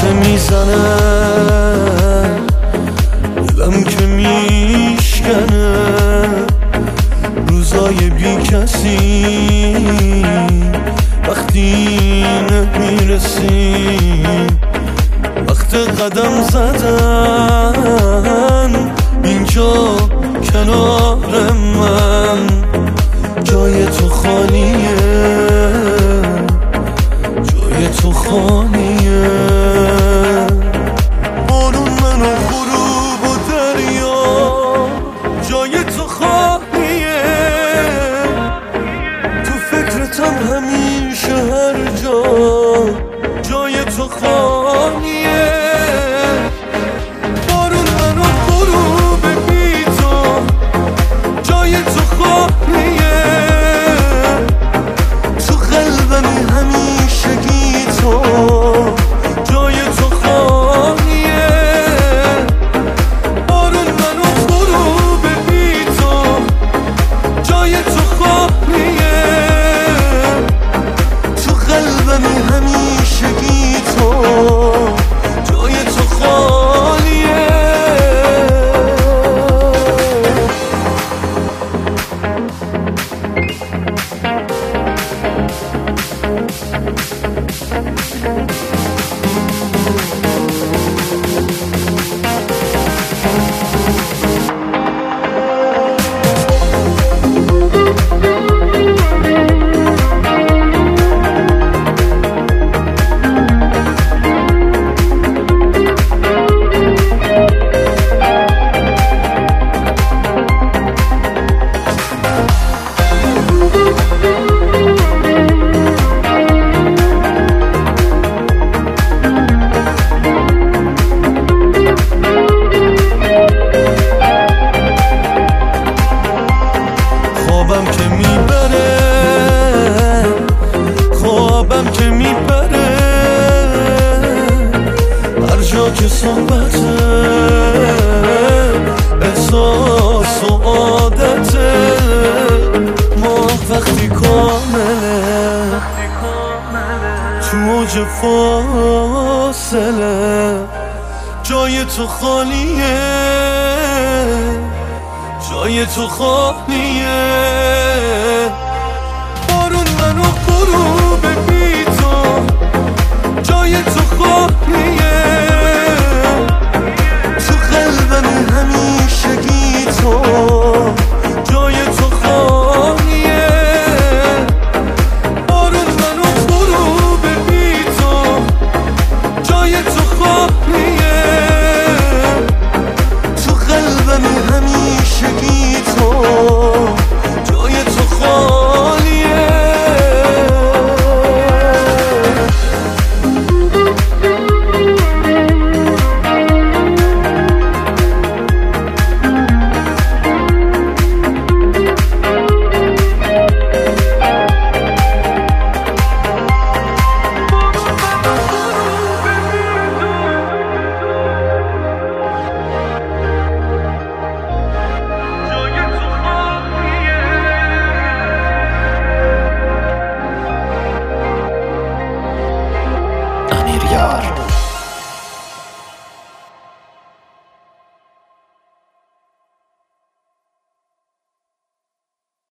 قصه میزنه، دلم که میشکنه، روزای بی کسی وقتی نمیرسیم، وقت قدم زدن اینجا کنار من، جای تو خالیه، جای تو خالیه. بارون من و غروب و دریا، جای تو خالیه، تو فکرتم همیشه هر جا، جای تو خالیه. بارون من و غروب بی تو، جای تو خالیه، تو قلبمی همیشگی تو، جای تو خالیه. بارون من و غروب بی تو، جای تو خالیه، تو قلبمی همیشگی تو، جای تو خالیه. خوابم که میبره، خوابم که میبره، هر جا که صحبته، احساس و عادته، ما وقتی کامله، تو اوج فاصله، جای تو خالیه، جای تو خالیه. بارون من و غروب بی تو، جای تو خالیه، تو قلبمی همیشگی تو، جای تو خالیه. بارون من و غروب بی تو، جای تو خالیه، تو قلبمی همیشگی تو، جای تو خالیه. Amir Yar.